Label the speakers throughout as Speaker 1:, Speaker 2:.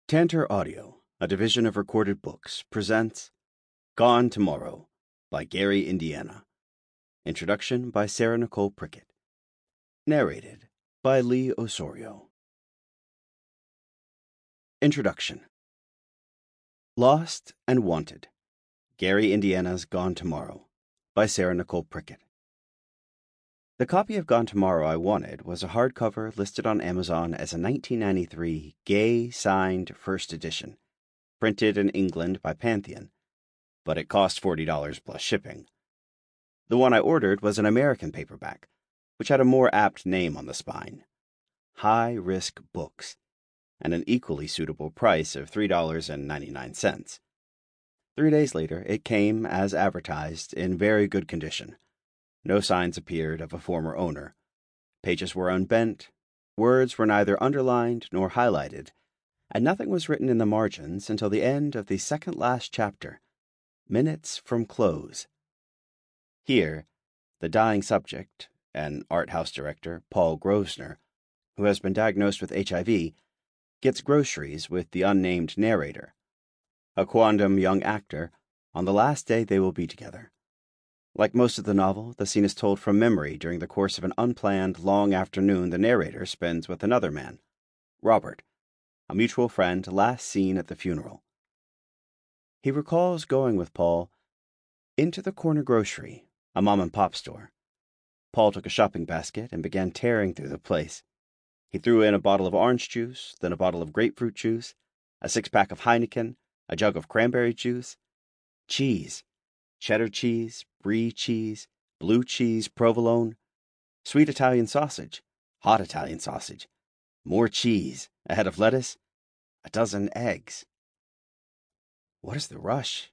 Speaker 1: Tantor Audio, a division of Recorded Books, presents Gone Tomorrow by Gary Indiana. Introduction by Sarah Nicole Prickett. Narrated by Lee Osorio. Introduction. Lost and Wanted, Gary Indiana's Gone Tomorrow by Sarah Nicole Prickett. The copy of Gone Tomorrow I wanted was a hardcover listed on Amazon as a 1993 Gay signed first edition, printed in England by Pantheon, but it cost $40 plus shipping. The one I ordered was an American paperback, which had a more apt name on the spine, High Risk Books, and an equally suitable price of $3.99. 3 days later, it came, as advertised, in very good condition. No signs appeared of a former owner. Pages were unbent, words were neither underlined nor highlighted, and nothing was written in the margins until the end of the second-last chapter, Minutes from Close. Here, the dying subject, an art house director, Paul Grosvenor, who has been diagnosed with HIV, gets groceries with the unnamed narrator, a quondam young actor, on the last day they will be together. Like most of the novel, the scene is told from memory during the course of an unplanned, long afternoon the narrator spends with another man, Robert, a mutual friend last seen at the funeral. He recalls going with Paul into the corner grocery, a mom-and-pop store. Paul took a shopping basket and began tearing through the place. He threw in a bottle of orange juice, then a bottle of grapefruit juice, a 6-pack of Heineken, a jug of cranberry juice, cheese, cheddar cheese, brie cheese, blue cheese, provolone, sweet Italian sausage, hot Italian sausage, more cheese, a head of lettuce, a dozen eggs. What is the rush?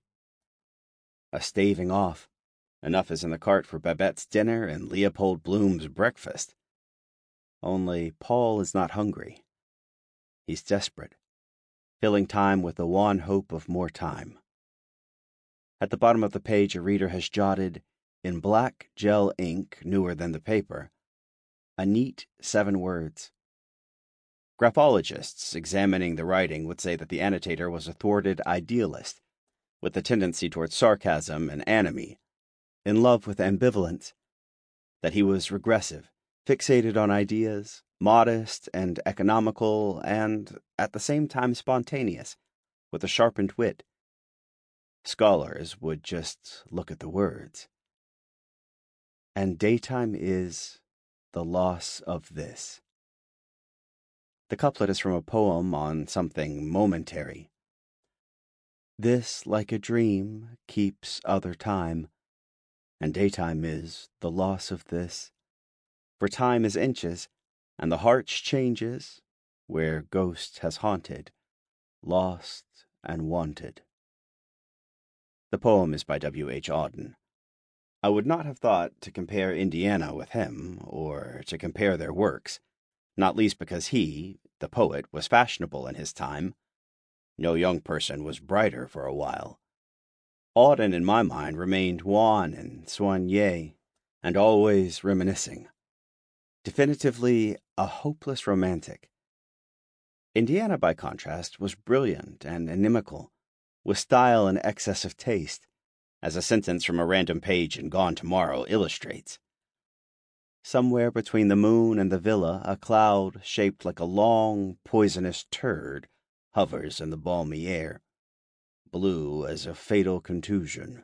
Speaker 1: A staving off. Enough is in the cart for Babette's dinner and Leopold Bloom's breakfast. Only Paul is not hungry. He's desperate, filling time with the wan hope of more time. At the bottom of the page, a reader has jotted, in black gel ink newer than the paper, a neat 7 words. Graphologists examining the writing would say that the annotator was a thwarted idealist, with a tendency towards sarcasm and anomie, in love with ambivalence, that he was regressive, fixated on ideas, modest and economical, and, at the same time, spontaneous, with a sharpened wit. Scholars would just look at the words. And daytime is the loss of this. The couplet is from a poem on something momentary. This, like a dream, keeps other time, and daytime is the loss of this. For time is inches, and the heart's changes, where ghost has haunted, lost and wanted. The poem is by W.H. Auden. I would not have thought to compare Indiana with him, or to compare their works, not least because he, the poet, was fashionable in his time. No young person was brighter for a while. Auden, in my mind, remained wan and soigné, and always reminiscing. Definitively a hopeless romantic. Indiana, by contrast, was brilliant and inimical, with style and excess of taste, as a sentence from a random page in Gone Tomorrow illustrates. Somewhere between the moon and the villa, a cloud shaped like a long, poisonous turd hovers in the balmy air, blue as a fatal contusion.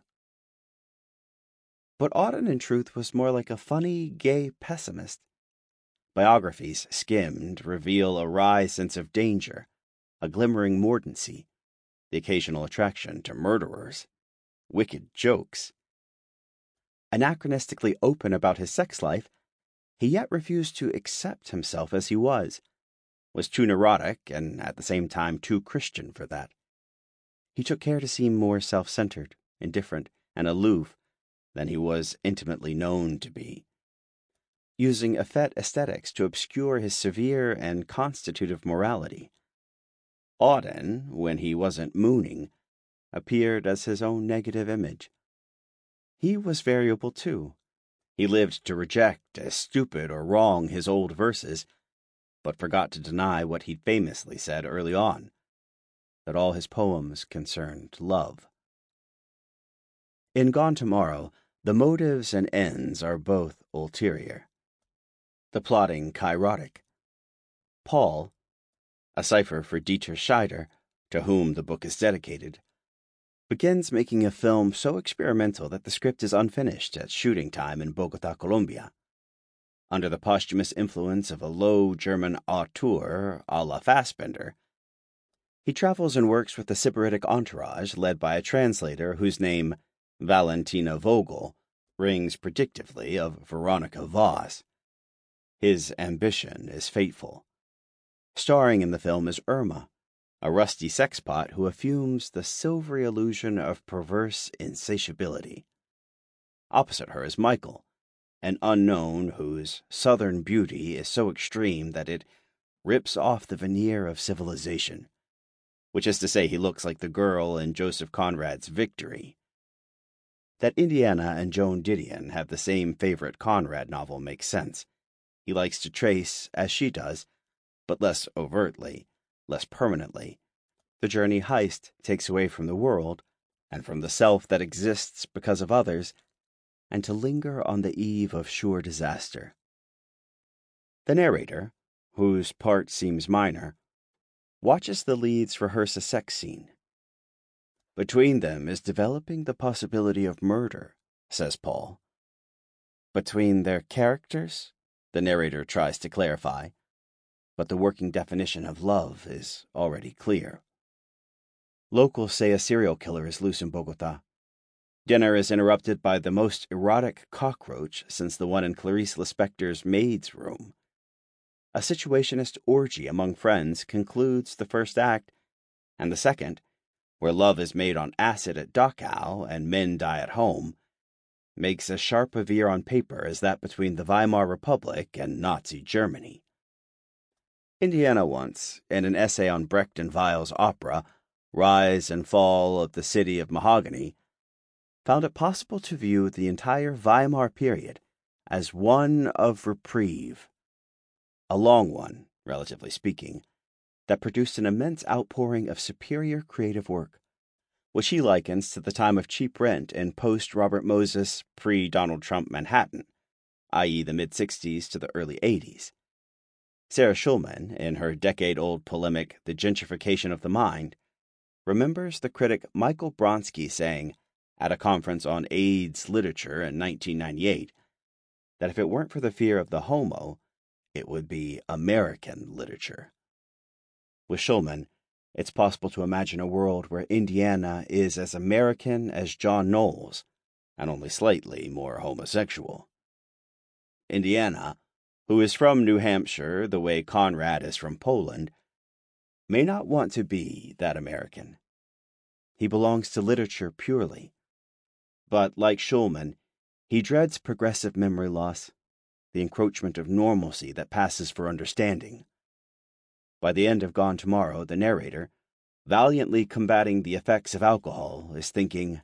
Speaker 1: But Auden, in truth, was more like a funny, gay pessimist. Biographies, skimmed, reveal a wry sense of danger, a glimmering mordancy, the occasional attraction to murderers, wicked jokes. Anachronistically open about his sex life, he yet refused to accept himself as he was too neurotic and at the same time too Christian for that. He took care to seem more self-centered, indifferent, and aloof than he was intimately known to be, using effete aesthetics to obscure his severe and constitutive morality. Auden, when he wasn't mooning, appeared as his own negative image. He was variable, too. He lived to reject as stupid or wrong his old verses, but forgot to deny what he'd famously said early on. that all his poems concerned love. In Gone Tomorrow, the motives and ends are both ulterior, the plotting kairotic. Paul, a cipher for Dieter Scheider, to whom the book is dedicated, begins making a film so experimental that the script is unfinished at shooting time in Bogota, Colombia. Under the posthumous influence of a low German auteur a la Fassbinder, he travels and works with a sybaritic entourage led by a translator whose name, Valentina Vogel, rings predictively of Veronica Voss. His ambition is fateful. Starring in the film is Irma, a rusty sexpot who effumes the silvery illusion of perverse insatiability. Opposite her is Michael, an unknown whose southern beauty is so extreme that it rips off the veneer of civilization, which is to say he looks like the girl in Joseph Conrad's Victory. That Indiana and Joan Didion have the same favorite Conrad novel makes sense. He likes to trace, as she does, but less overtly, less permanently, the journey Heist takes away from the world and from the self that exists because of others, and to linger on the eve of sure disaster. The narrator, whose part seems minor, watches the leads rehearse a sex scene. Between them is developing the possibility of murder, says Paul. Between their characters, the narrator tries to clarify, but the working definition of love is already clear. Locals say a serial killer is loose in Bogota. Dinner is interrupted by the most erotic cockroach since the one in Clarice Lispector's maid's room. A situationist orgy among friends concludes the first act, and the second, where love is made on acid at Dachau and men die at home, makes as sharp a veer on paper as that between the Weimar Republic and Nazi Germany. Indiana once, in an essay on Brecht and Weill's opera, Rise and Fall of the City of Mahogany, found it possible to view the entire Weimar period as one of reprieve, a long one, relatively speaking, that produced an immense outpouring of superior creative work, which he likens to the time of cheap rent in post-Robert Moses, pre-Donald Trump Manhattan, i.e. the mid-'60s to the early '80s. Sarah Schulman, in her decade-old polemic The Gentrification of the Mind, remembers the critic Michael Bronsky saying, at a conference on AIDS literature in 1998, that if it weren't for the fear of the homo, it would be American literature. With Schulman, it's possible to imagine a world where Indiana is as American as John Knowles, and only slightly more homosexual. Indiana, who is from New Hampshire the way Conrad is from Poland, may not want to be that American. He belongs to literature purely. But, like Schulman, he dreads progressive memory loss, the encroachment of normalcy that passes for understanding. By the end of Gone Tomorrow, the narrator, valiantly combating the effects of alcohol, is thinking,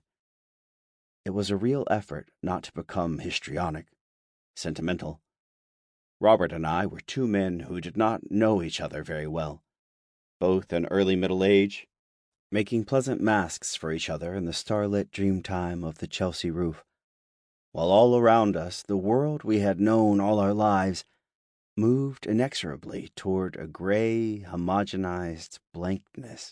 Speaker 1: it was a real effort not to become histrionic, sentimental. Robert and I were two men who did not know each other very well, both in early middle age, making pleasant masks for each other in the starlit dream time of the Chelsea roof, while all around us the world we had known all our lives moved inexorably toward a gray, homogenized blankness.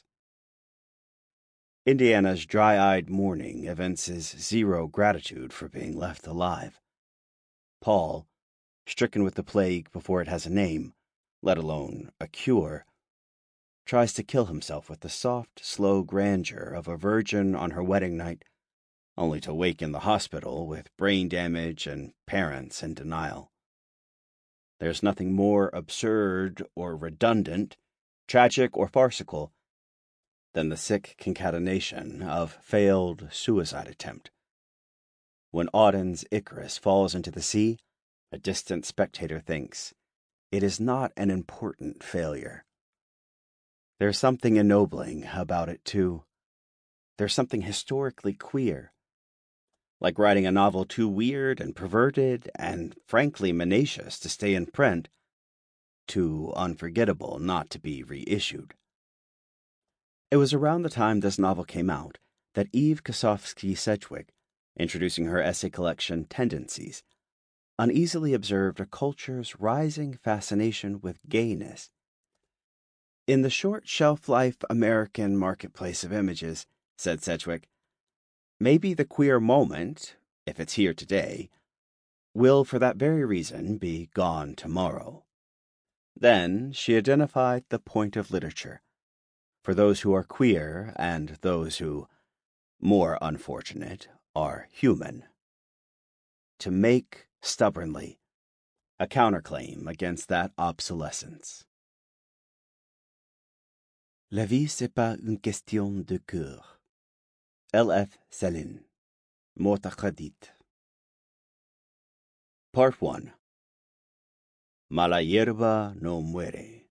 Speaker 1: Indiana's dry-eyed mourning evinces zero gratitude for being left alive. Paul, stricken with the plague before it has a name, let alone a cure, tries to kill himself with the soft, slow grandeur of a virgin on her wedding night, only to wake in the hospital with brain damage and parents in denial. There's nothing more absurd or redundant, tragic or farcical, than the sick concatenation of failed suicide attempt. When Auden's Icarus falls into the sea, a distant spectator thinks, it is not an important failure. There's something ennobling about it, too. There's something historically queer. Like writing a novel too weird and perverted and frankly mendacious to stay in print, too unforgettable not to be reissued. It was around the time this novel came out that Eve Kosofsky-Sedgwick, introducing her essay collection Tendencies, uneasily observed a culture's rising fascination with gayness. In the short shelf-life American marketplace of images, said Sedgwick, maybe the queer moment, if it's here today, will for that very reason be gone tomorrow. Then she identified the point of literature, for those who are queer and those who, more unfortunate, are human. To make, stubbornly, a counterclaim against that obsolescence. La vie c'est pas une question de cœur. L.F. Céline. Mortakadit. Part 1. Mala hierba no muere.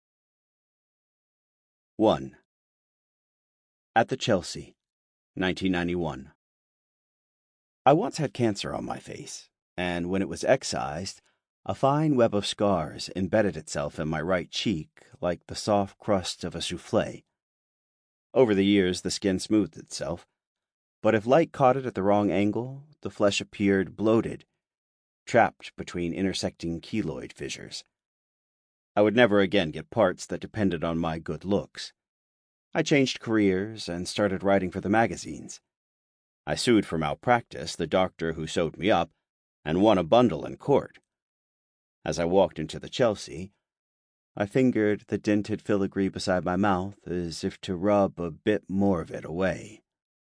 Speaker 1: 1. At the Chelsea, 1991. I once had cancer on my face, and when it was excised, a fine web of scars embedded itself in my right cheek like the soft crust of a soufflé. Over the years, the skin smoothed itself, but if light caught it at the wrong angle, the flesh appeared bloated, trapped between intersecting keloid fissures. I would never again get parts that depended on my good looks. I changed careers and started writing for the magazines. I sued for malpractice the doctor who sewed me up and won a bundle in court. As I walked into the Chelsea, I fingered the dented filigree beside my mouth as if to rub a bit more of it away.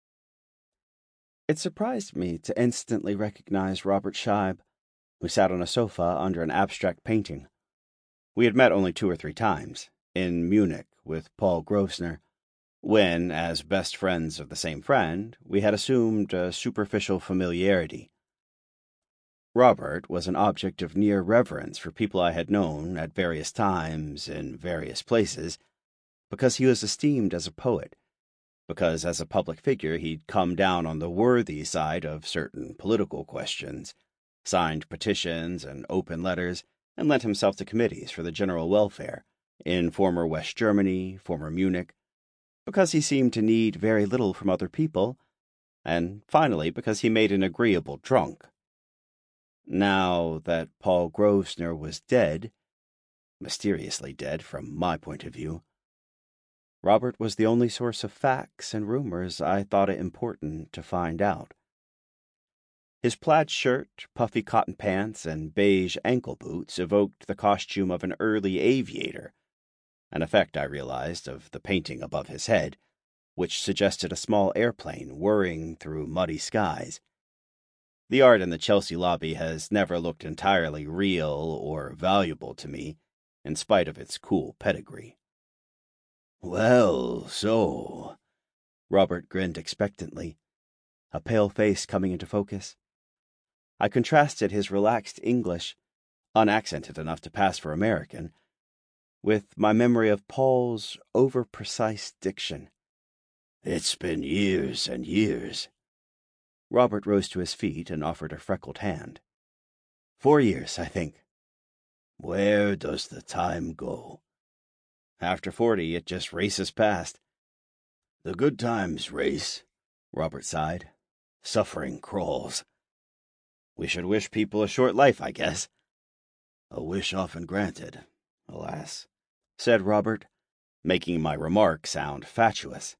Speaker 1: It surprised me to instantly recognize Robert Scheib, who sat on a sofa under an abstract painting. We had met only 2 or 3 times, in Munich with Paul Grosvenor, when, as best friends of the same friend, we had assumed a superficial familiarity. Robert was an object of near reverence for people I had known at various times in various places, because he was esteemed as a poet, because as a public figure he'd come down on the worthy side of certain political questions, signed petitions and open letters, and lent himself to committees for the general welfare in former West Germany, former Munich, because he seemed to need very little from other people, and finally because he made an agreeable drunk. Now that Paul Grosvenor was dead, mysteriously dead from my point of view, Robert was the only source of facts and rumors I thought it important to find out. His plaid shirt, puffy cotton pants, and beige ankle boots evoked the costume of an early aviator, an effect, I realized, of the painting above his head, which suggested a small airplane whirring through muddy skies. The art in the Chelsea lobby has never looked entirely real or valuable to me, in spite of its cool pedigree. "Well, so," Robert grinned expectantly, a pale face coming into focus. I contrasted his relaxed English, unaccented enough to pass for American, with my memory of Paul's over-precise diction. "It's been years and years." Robert rose to his feet and offered a freckled hand. 4 years, I think. "Where does the time go?" "After 40, it just races past." "The good times race," Robert sighed. "Suffering crawls." "We should wish people a short life, I guess." "A wish often granted, alas," said Robert, making my remark sound fatuous.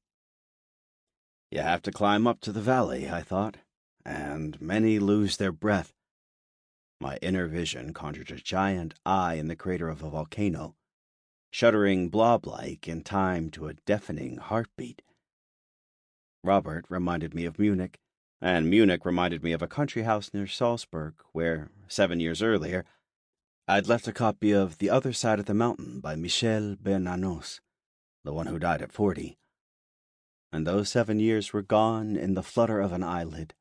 Speaker 1: "You have to climb up to the valley," I thought, "and many lose their breath." My inner vision conjured a giant eye in the crater of a volcano, shuddering blob-like in time to a deafening heartbeat. Robert reminded me of Munich, and Munich reminded me of a country house near Salzburg where, 7 years earlier, I'd left a copy of The Other Side of the Mountain by Michel Bernanos, the one who died at 40. And those 7 years were gone in the flutter of an eyelid.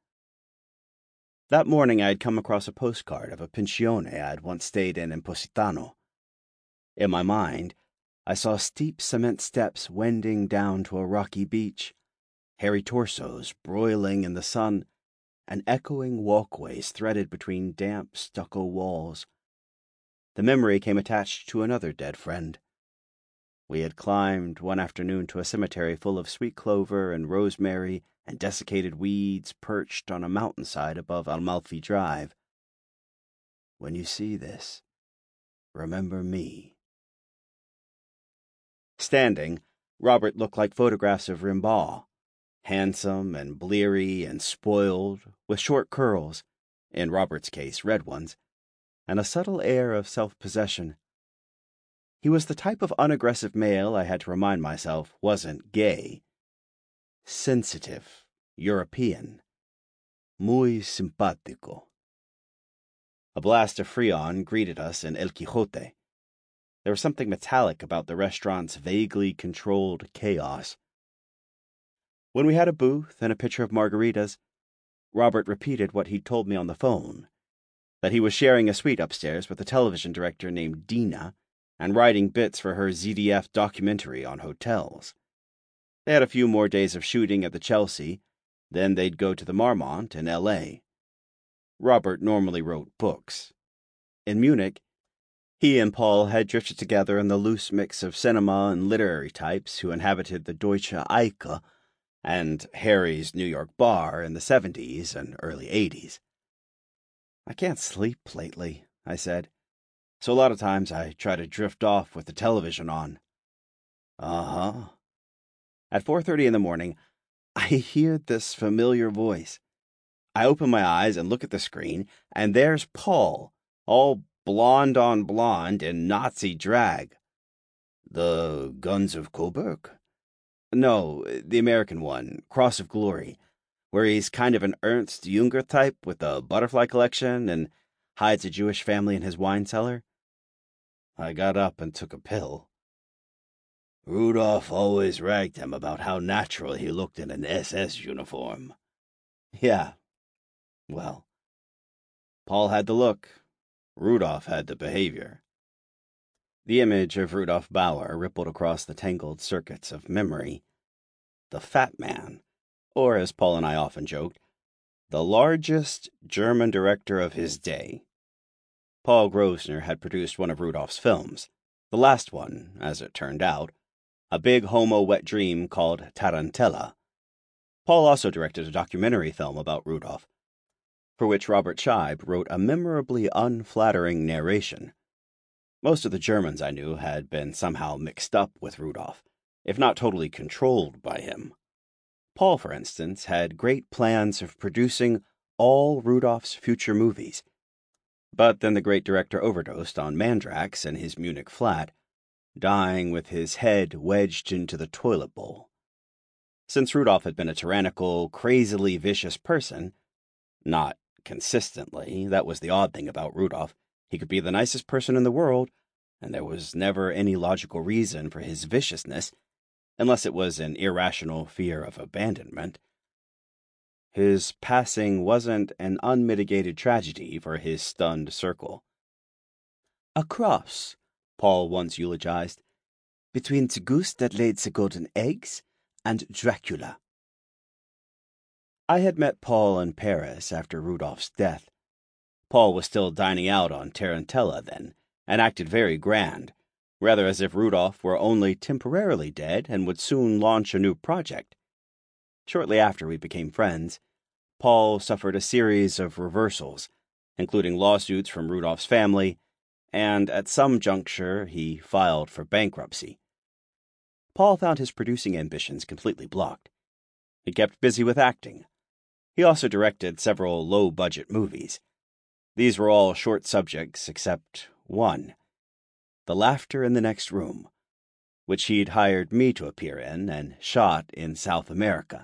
Speaker 1: That morning I had come across a postcard of a pensione I had once stayed in Positano. In my mind, I saw steep cement steps wending down to a rocky beach, hairy torsos broiling in the sun, and echoing walkways threaded between damp stucco walls. The memory came attached to another dead friend. We had climbed one afternoon to a cemetery full of sweet clover and rosemary and desiccated weeds perched on a mountainside above Amalfi Drive. When you see this, remember me. Standing, Robert looked like photographs of Rimbaud, handsome and bleary and spoiled, with short curls, in Robert's case red ones, and a subtle air of self-possession. He was the type of unaggressive male I had to remind myself wasn't gay. Sensitive, European, muy simpático. A blast of Freon greeted us in El Quijote. There was something metallic about the restaurant's vaguely controlled chaos. When we had a booth and a pitcher of margaritas, Robert repeated what he'd told me on the phone, that he was sharing a suite upstairs with a television director named Dina and writing bits for her ZDF documentary on hotels. They had a few more days of shooting at the Chelsea, then they'd go to the Marmont in L.A. Robert normally wrote books. In Munich, he and Paul had drifted together in the loose mix of cinema and literary types who inhabited the Deutsche Ecke and Harry's New York bar in the 70s and early 80s. I can't sleep lately, I said, so a lot of times I try to drift off with the television on. Uh-huh. At 4:30 in the morning, I hear this familiar voice. I open my eyes and look at the screen, and there's Paul, all blonde on blonde in Nazi drag. The Guns of Coburg? No, the American one, Cross of Glory, where he's kind of an Ernst Junger type with a butterfly collection and hides a Jewish family in his wine cellar. I got up and took a pill. Rudolph always ragged him about how natural he looked in an SS uniform. Yeah, well, Paul had the look. Rudolph had the behavior. The image of Rudolph Bauer rippled across the tangled circuits of memory. The fat man, or as Paul and I often joked, the largest German director of his day. Paul Grosner had produced one of Rudolph's films, the last one, as it turned out, a big homo wet dream called Tarantella. Paul also directed a documentary film about Rudolph, for which Robert Scheib wrote a memorably unflattering narration. Most of the Germans I knew had been somehow mixed up with Rudolph, if not totally controlled by him. Paul, for instance, had great plans of producing all Rudolph's future movies. But then the great director overdosed on Mandrax in his Munich flat, dying with his head wedged into the toilet bowl. Since Rudolph had been a tyrannical, crazily vicious person, not consistently, that was the odd thing about Rudolph, he could be the nicest person in the world, and there was never any logical reason for his viciousness, unless it was an irrational fear of abandonment. His passing wasn't an unmitigated tragedy for his stunned circle. A cross, Paul once eulogized, between the goose that laid the golden eggs and Dracula. I had met Paul in Paris after Rudolph's death. Paul was still dining out on Tarantella then, and acted very grand, rather as if Rudolph were only temporarily dead and would soon launch a new project. Shortly after we became friends, Paul suffered a series of reversals, including lawsuits from Rudolph's family, and at some juncture he filed for bankruptcy. Paul found his producing ambitions completely blocked. He kept busy with acting. He also directed several low-budget movies. These were all short subjects except one, The Laughter in the Next Room, which he'd hired me to appear in and shot in South America.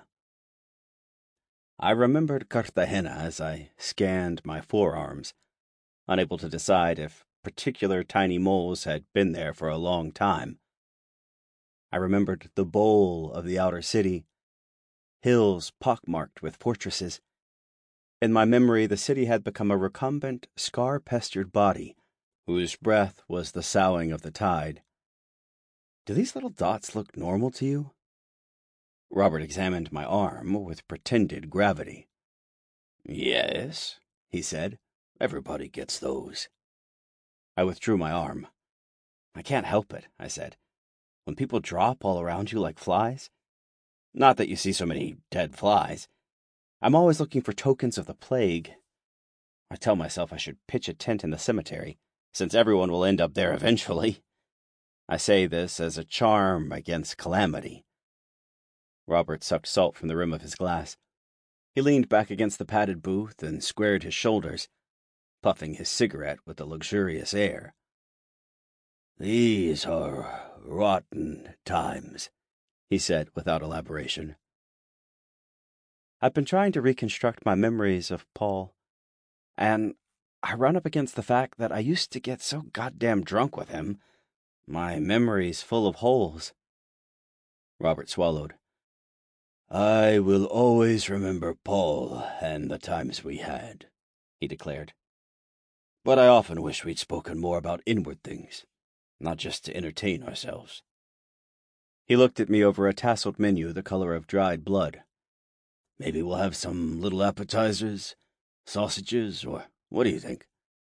Speaker 1: I remembered Cartagena as I scanned my forearms, unable to decide if particular tiny moles had been there for a long time. I remembered the bowl of the outer city, hills pockmarked with fortresses. In my memory, the city had become a recumbent, scar-pestered body, whose breath was the soughing of the tide. Do these little dots look normal to you? Robert examined my arm with pretended gravity. Yes, he said. Everybody gets those. I withdrew my arm. I can't help it, I said. when people drop all around you like flies? Not that you see so many dead flies. I'm always looking for tokens of the plague. I tell myself I should pitch a tent in the cemetery, since everyone will end up there eventually. I say this as a charm against calamity. Robert sucked salt from the rim of his glass. He leaned back against the padded booth and squared his shoulders, puffing his cigarette with a luxurious air. "These are rotten times," he said without elaboration. I've been trying to reconstruct my memories of Paul, and I run up against the fact that I used to get so goddamn drunk with him. My memory's full of holes. Robert swallowed. "I will always remember Paul and the times we had," he declared. "But I often wish we'd spoken more about inward things, not just to entertain ourselves." He looked at me over a tasseled menu the color of dried blood. "Maybe we'll have some little appetizers, sausages, or what do you think?"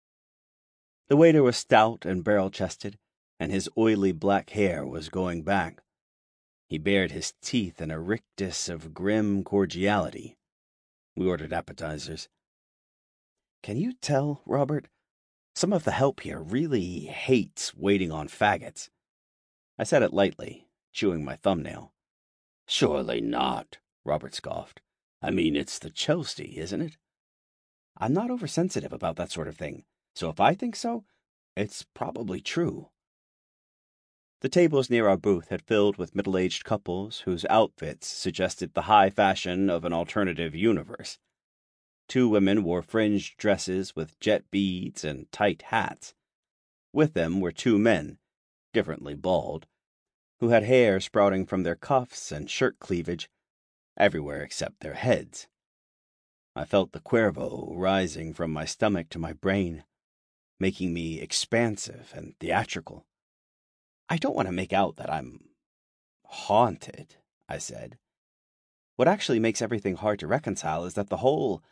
Speaker 1: The waiter was stout and barrel-chested, and his oily black hair was going back. He bared his teeth in a rictus of grim cordiality. We ordered appetizers. "Can you tell, Robert? Some of the help here really hates waiting on faggots." I said it lightly, chewing my thumbnail. "Surely not," Robert scoffed. "I mean, it's the Chelsea, isn't it?" I'm not oversensitive about that sort of thing, so if I think so, it's probably true. The tables near our booth had filled with middle-aged couples whose outfits suggested the high fashion of an alternative universe. 2 women wore fringed dresses with jet beads and tight hats. With them were 2 men, differently bald, who had hair sprouting from their cuffs and shirt cleavage everywhere except their heads. I felt the Cuervo rising from my stomach to my brain, making me expansive and theatrical. "I don't want to make out that I'm haunted," I said. "What actually makes everything hard to reconcile is that the whole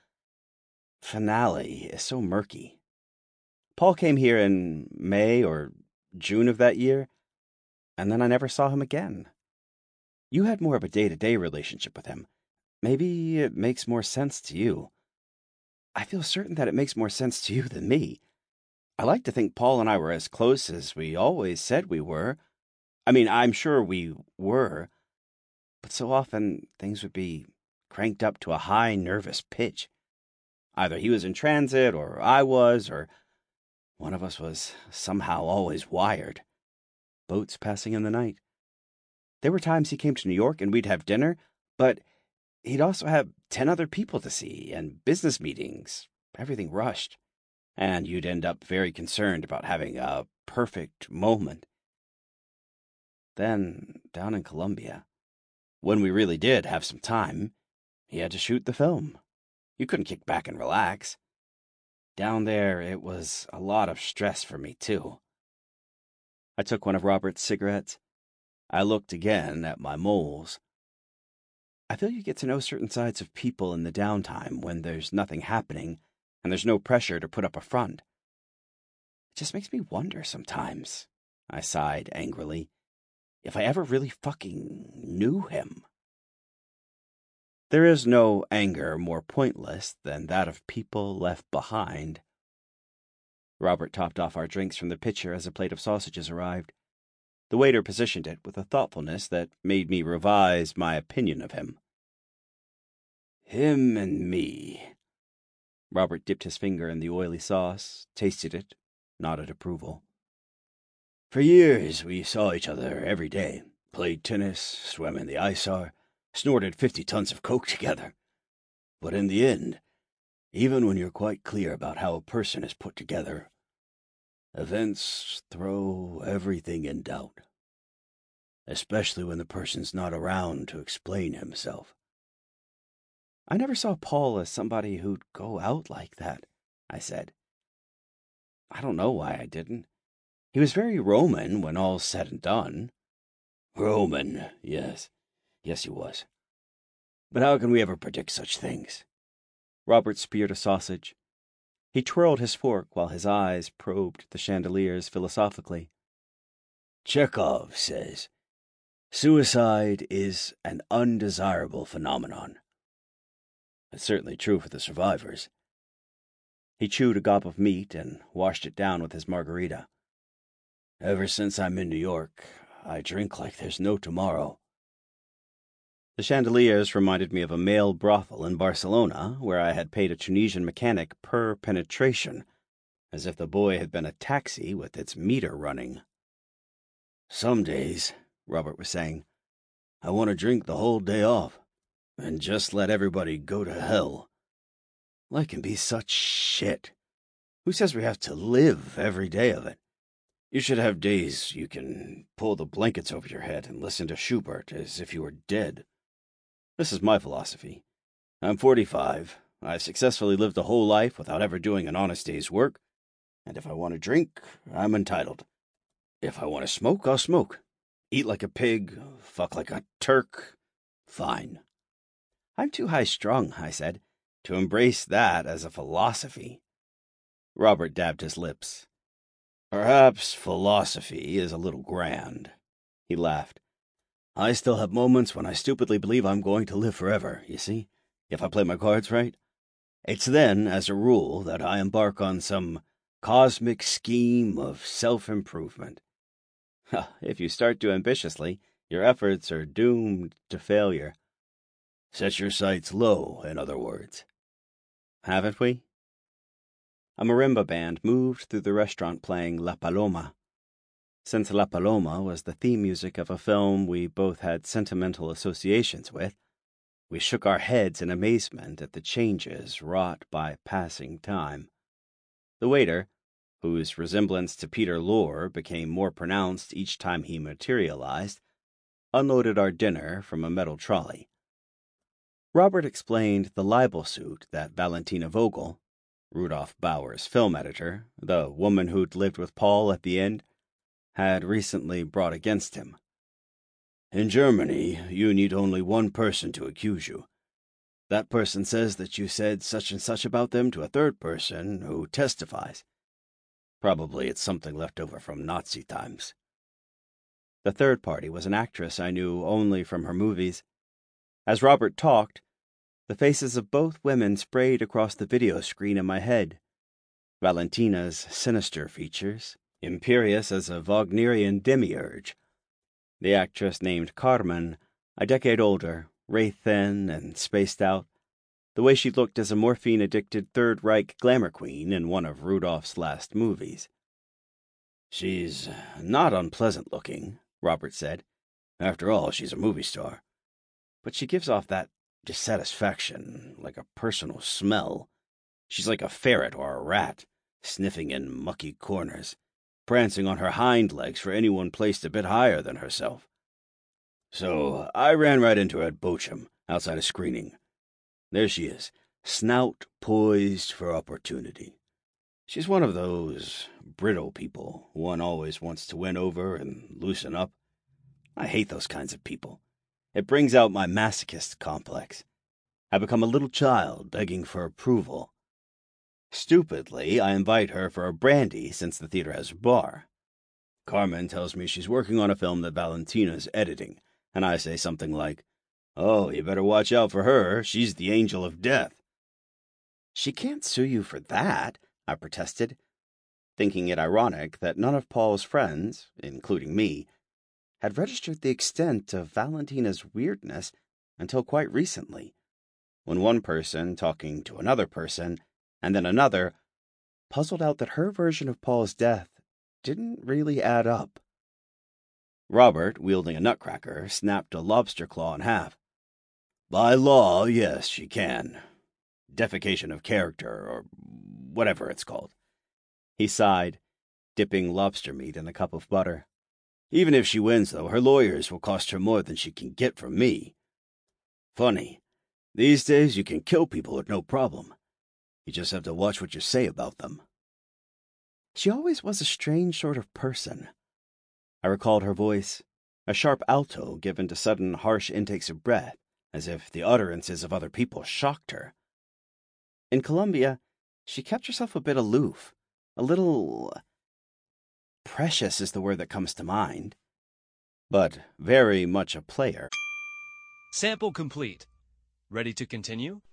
Speaker 1: finale is so murky. Paul came here in May or June of that year, and then I never saw him again. You had more of a day-to-day relationship with him. Maybe it makes more sense to you. I feel certain that it makes more sense to you than me. I like to think Paul and I were as close as we always said we were. I mean, I'm sure we were, but so often things would be cranked up to a high nervous pitch. Either he was in transit, or I was, or one of us was somehow always wired. Boats passing in the night. There were times he came to New York and we'd have dinner, but he'd also have 10 other people to see and business meetings, everything rushed. And you'd end up very concerned about having a perfect moment. Then, down in Colombia, when we really did have some time, he had to shoot the film. You couldn't kick back and relax. Down there, it was a lot of stress for me, too. I took one of Robert's cigarettes. I looked again at my moles. I feel you get to know certain sides of people in the downtime when there's nothing happening and there's no pressure to put up a front. It just makes me wonder sometimes, I sighed angrily, if I ever really fucking knew him. There is no anger more pointless than that of people left behind. Robert topped off our drinks from the pitcher as a plate of sausages arrived. The waiter positioned it with a thoughtfulness that made me revise my opinion of him. "Him and me." Robert dipped his finger in the oily sauce, tasted it, nodded approval. "For years we saw each other every day, played tennis, swam in the Isar, snorted 50 tons of coke together. But in the end, even when you're quite clear about how a person is put together, events throw everything in doubt. Especially when the person's not around to explain himself." "I never saw Paul as somebody who'd go out like that," I said. I don't know why I didn't. He was very Roman when all's said and done. Roman, yes. Yes, he was. But how can we ever predict such things? Robert speared a sausage. He twirled his fork while his eyes probed the chandeliers philosophically. Chekhov says, Suicide is an undesirable phenomenon. It's certainly true for the survivors. He chewed a gob of meat and washed it down with his margarita. Ever since I'm in New York, I drink like there's no tomorrow. The chandeliers reminded me of a male brothel in Barcelona, where I had paid a Tunisian mechanic per penetration, as if the boy had been a taxi with its meter running. Some days, Robert was saying, I want to drink the whole day off, and just let everybody go to hell. Life can be such shit. Who says we have to live every day of it? You should have days you can pull the blankets over your head and listen to Schubert as if you were dead. This is my philosophy. I'm 45. I've successfully lived a whole life without ever doing an honest day's work, and if I want to drink, I'm entitled. If I want to smoke, I'll smoke. Eat like a pig, fuck like a Turk. Fine. I'm too high-strung, I said, to embrace that as a philosophy. Robert dabbed his lips. Perhaps philosophy is a little grand. He laughed. I still have moments when I stupidly believe I'm going to live forever, you see, if I play my cards right. It's then, as a rule, that I embark on some cosmic scheme of self-improvement. If you start too ambitiously, your efforts are doomed to failure. Set your sights low, in other words. Haven't we? A marimba band moved through the restaurant playing La Paloma. Since La Paloma was the theme music of a film we both had sentimental associations with, we shook our heads in amazement at the changes wrought by passing time. The waiter, whose resemblance to Peter Lorre became more pronounced each time he materialized, unloaded our dinner from a metal trolley. Robert explained the libel suit that Valentina Vogel, Rudolph Bauer's film editor, the woman who'd lived with Paul at the end, had recently brought against him. In Germany, you need only one person to accuse you. That person says that you said such and such about them to a third person who testifies. Probably it's something left over from Nazi times. The third party was an actress I knew only from her movies. As Robert talked, the faces of both women sprayed across the video screen in my head. Valentina's sinister features, imperious as a Wagnerian demiurge. The actress named Carmen, a decade older, wraith-thin and spaced out, the way she looked as a morphine-addicted Third Reich glamour queen in one of Rudolph's last movies. She's not unpleasant-looking, Robert said. After all, she's a movie star. But she gives off that dissatisfaction, like a personal smell. She's like a ferret or a rat, sniffing in mucky corners, prancing on her hind legs for anyone placed a bit higher than herself. So I ran right into her at Bochum, outside a screening. There she is, snout poised for opportunity. She's one of those brittle people one always wants to win over and loosen up. I hate those kinds of people. It brings out my masochist complex. I become a little child begging for approval. Stupidly, I invite her for a brandy since the theater has a bar. Carmen tells me she's working on a film that Valentina's editing, and I say something like, "Oh, you better watch out for her. She's the angel of death." She can't sue you for that, I protested, thinking it ironic that none of Paul's friends, including me, had registered the extent of Valentina's weirdness until quite recently, when one person talking to another person, and then another, puzzled out that her version of Paul's death didn't really add up. Robert, wielding a nutcracker, snapped a lobster claw in half. By law, yes, she can. Defecation of character, or whatever it's called. He sighed, dipping lobster meat in a cup of butter. Even if she wins, though, her lawyers will cost her more than she can get from me. Funny. These days you can kill people with no problem. You just have to watch what you say about them. She always was a strange sort of person. I recalled her voice, a sharp alto given to sudden harsh intakes of breath, as if the utterances of other people shocked her. In Colombia, she kept herself a bit aloof, a little... precious is the word that comes to mind. but very much a player.
Speaker 2: Sample complete. Ready to continue?